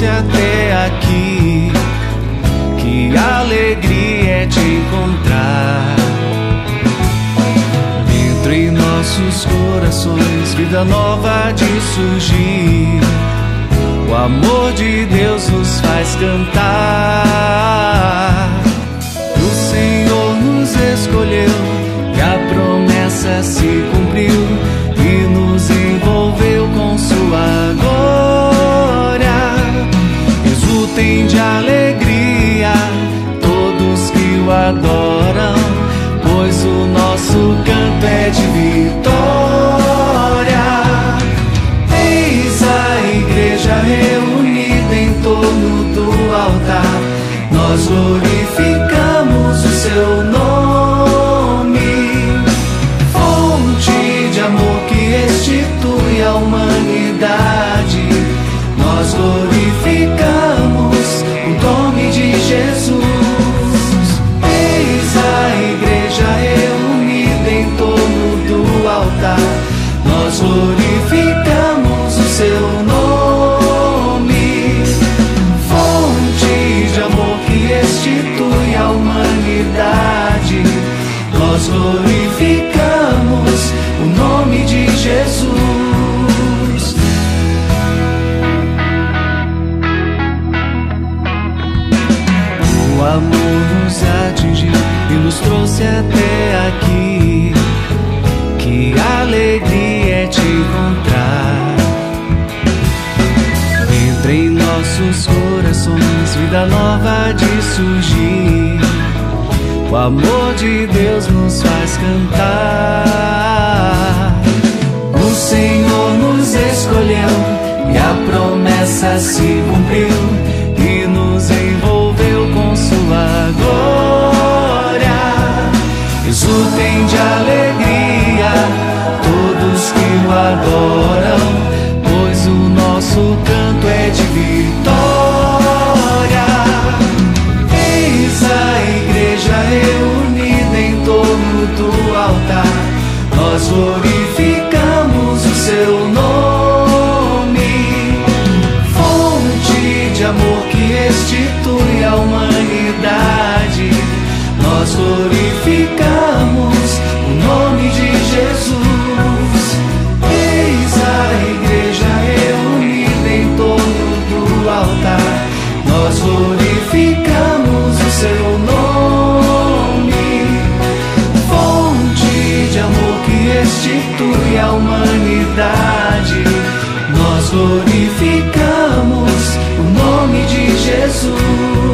trouxe até aqui. Que alegria é te encontrar. Dentro em nossos corações, vida nova de surgir. O amor de Deus nos faz cantar. O Senhor nos escolheu e a promessa se cumpriu e nos envolveu com sua glória. Exultem de alegria todos que o adoram, pois o nosso canto é de vitória. Eis a igreja reunida em torno do altar, nós glorificamos o seu nome. Fonte de amor que restitui a humanidade, nós glorificamos o nome de Jesus. Eis a igreja reunida em torno do altar, nós glorificamos o seu nome. Fonte de amor que restitui a humanidade, nós glorificamos o nome de Jesus. O amor nos atingiu e nos trouxe até aqui. Que alegria é te encontrar. Entra em nossos corações, vida nova de surgir. O amor de Deus nos faz cantar. O Senhor nos escolheu e a promessa se cumpriu e nos envolveu com sua glória. Exultem de alegria todos que o adoram, pois o nosso canto é de vitória. Eis a igreja reunida em torno do altar, nós glorificamos o seu nome. Fonte de amor que restitui a humanidade, nós glorificamos o nome de Jesus. Eis a igreja reunida em torno do altar, nós glorificamos o seu nome. Fonte de amor que restitui a humanidade, nós glorificamos o nome de Jesus.